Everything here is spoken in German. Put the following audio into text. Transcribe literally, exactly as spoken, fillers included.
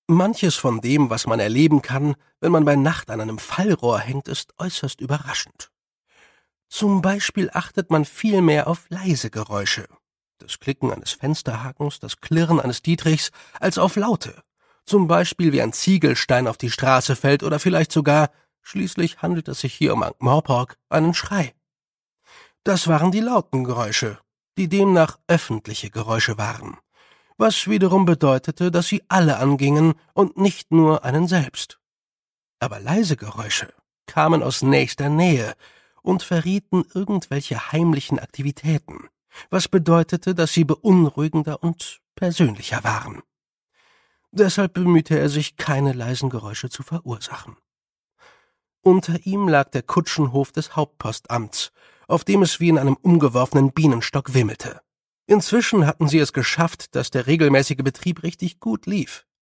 Manches von dem, was man erleben kann, wenn man bei Nacht an einem Fallrohr hängt, ist äußerst überraschend. Zum Beispiel achtet man viel mehr auf leise Geräusche, das Klicken eines Fensterhakens, das Klirren eines Dietrichs, als auf laute, zum Beispiel wie ein Ziegelstein auf die Straße fällt oder vielleicht sogar, schließlich handelt es sich hier um Ankh-Morpork, einen Schrei. Das waren die lauten Geräusche, die demnach öffentliche Geräusche waren, was wiederum bedeutete, dass sie alle angingen und nicht nur einen selbst. Aber leise Geräusche kamen aus nächster Nähe und verrieten irgendwelche heimlichen Aktivitäten, was bedeutete, dass sie beunruhigender und persönlicher waren. Deshalb bemühte er sich, keine leisen Geräusche zu verursachen. Unter ihm lag der Kutschenhof des Hauptpostamts, auf dem es wie in einem umgeworfenen Bienenstock wimmelte. Inzwischen hatten sie es geschafft, dass der regelmäßige Betrieb richtig gut lief.